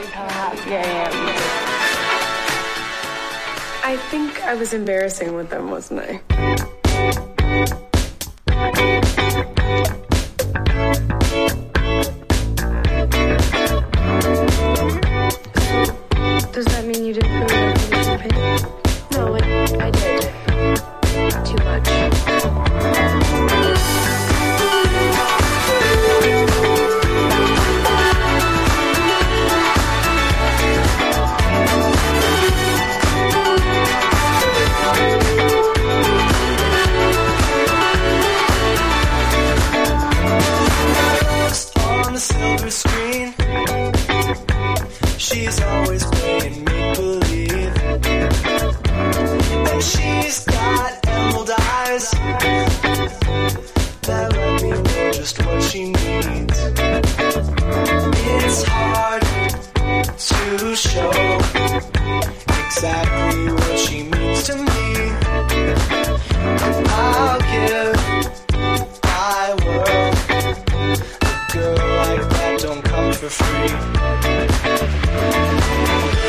how happy I am. I think I was embarrassing with them, wasn't I? Does that mean you didn't really like the champagne? No, I did. Too much. On the silver screen, she's always playing make-believe, and she's got emerald eyes that let me know just what she needs. It's hard to show exactly what she means to me, and I'll give my world. A girl like that don't come for free.